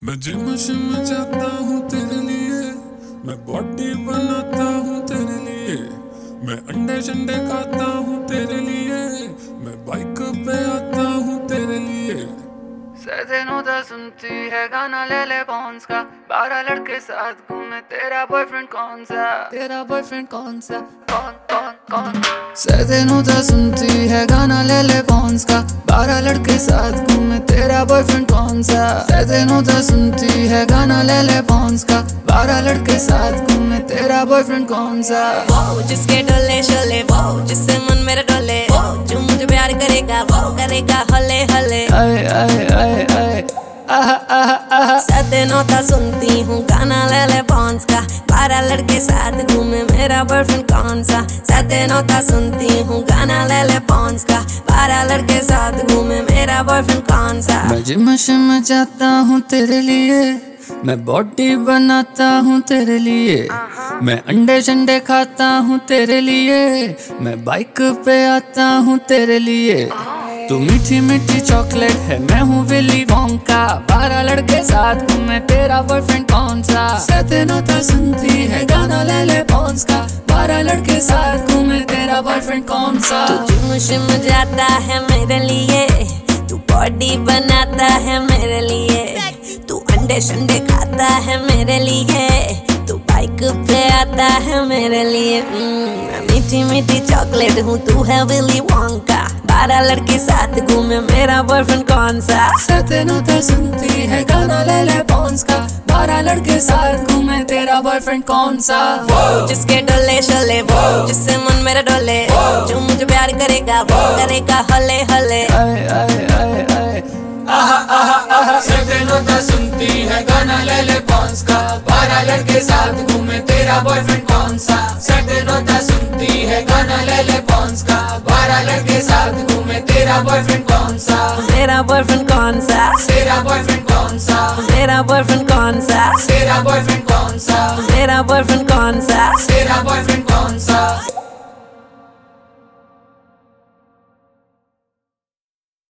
मैं जिम शिम जाता हूँ तेरे लिए, मैं बॉडी बनाता हूँ तेरे लिए, मैं अंडे शंडे खाता हूँ तेरे लिए, मैं बाइक पे आता हूँ तेरे लिए। सैनो सुनती है गाना ले ले पॉन्स का, 12 लड़के साथ घूमे तेरा बॉयफ्रेंड कौन सा? तेरा बॉयफ्रेंड कौन सा? कौन कौन कौन? सैनो सुनती है गाना ले ले पॉन्स का, 12 लड़के साथ घूमे तेरा बॉयफ्रेंड कौन सा? सैनो सुनती है गाना ले ले पॉन्स का, 12 लड़के साथ घूमे तेरा बॉयफ्रेंड कौन सा? वो जिसके डोले शोले, वो जिससे मन मेरा डोले, वो जो मुझे प्यार करेगा वो करेगा हले हले। आए आए आए आए सैनो सुनती हूँ गाना ले ले पॉन्स का, 12 लड़के साथ घूमे मेरा बॉयफ्रेंड कौन सा? सैनो सुनती हूँ गाना ले ले पॉन्स का, 12 लड़के साथ घूमे मेरा बॉयफ्रेंड कौन सा? मैं जिम शिम जाता हूँ तेरे लिए, मैं बॉडी बनाता हूँ तेरे लिए, मैं अंडे शंडे खाता हूँ तेरे लिए, मैं बाइक पे आता हूँ तेरे लिए। तू मीठी मीठी चॉकलेट है, मैं हूँ विली वोंका, 12 लड़के साथ घूमे तेरा बॉयफ्रेंड कौन सा? सैनो सुनती है गाना ले ले पॉन्स का, 12 लड़के साथ घूमे तेरा बॉयफ्रेंड कौन सा? तू जिम शिम जाता है मेरे लिए, तू बॉडी बनाता है मेरे लिए, तू अंडे शंडे खाता है मेरे लिए, तू बाइक पे आता है मेरे लिए। मैं मीठी मीठी चॉकलेट हूँ, तू है विली वोंका, 12 लड़के साथ घूमे मेरा बॉयफ्रेंड कौन सा? सैनो सुनती है गाना ले ले पॉन्स का, 12 लड़के साथ घूमे तेरा बॉयफ्रेंड कौन सा? वो जिसके डोले शोले, वो जिससे मन मेरा डोले, जो मुझे प्यार करेगा वो करेगा हले हले। आए आए आए आए सैनो सुनती है गाना ले ले पॉन्स का, 12 लड़के साथ घूमे तेरा बॉयफ्रेंड कौन सा? सैनो सुनती है गाना ले ले पॉन्स का, 12 लड़के साथ घूमे तेरा बॉयफ्रेंड कौन सा? मेरा बॉयफ्रेंड कौन सा? तेरा बॉयफ्रेंड कौन सा? मेरा बॉयफ्रेंड कौन सा? तेरा बॉयफ्रेंड कौन सा? मेरा बॉयफ्रेंड कौन सा? तेरा बॉयफ्रेंड